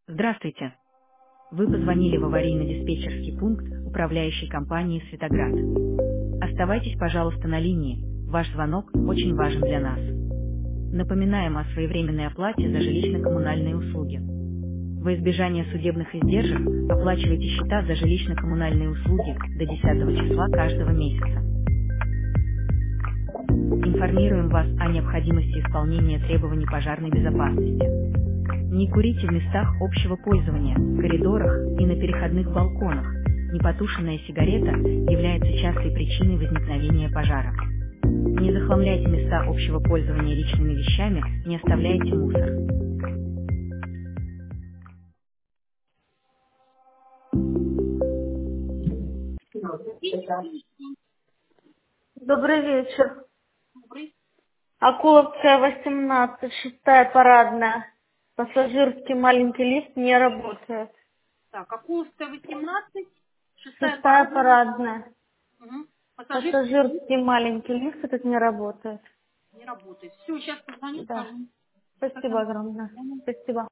Здравствуйте. Вы позвонили в аварийно-диспетчерский пункт управляющей компании «Светоград». Оставайтесь, пожалуйста, на линии. Ваш звонок очень важен для нас. Напоминаем о своевременной оплате за жилищно-коммунальные услуги. Во избежание судебных издержек оплачивайте счета за жилищно-коммунальные услуги до 10 числа каждого месяца. Информируем вас о необходимости исполнения требований пожарной безопасности. Не курите в местах общего пользования, коридорах и на переходных балконах. Непотушенная сигарета является частой причиной возникновения пожара. Не захламляйте места общего пользования личными вещами, не оставляйте мусор. Добрый вечер. Акуловская, 18, шестая парадная. Пассажирский маленький лифт не работает. Так, Акуловская, 18, шестая Шестая парадная. парадная. Угу. Пассажирский Пассажирский маленький лифт этот не работает. не работает. Все, сейчас позвоню, Да. скажу. Спасибо огромное. Спасибо.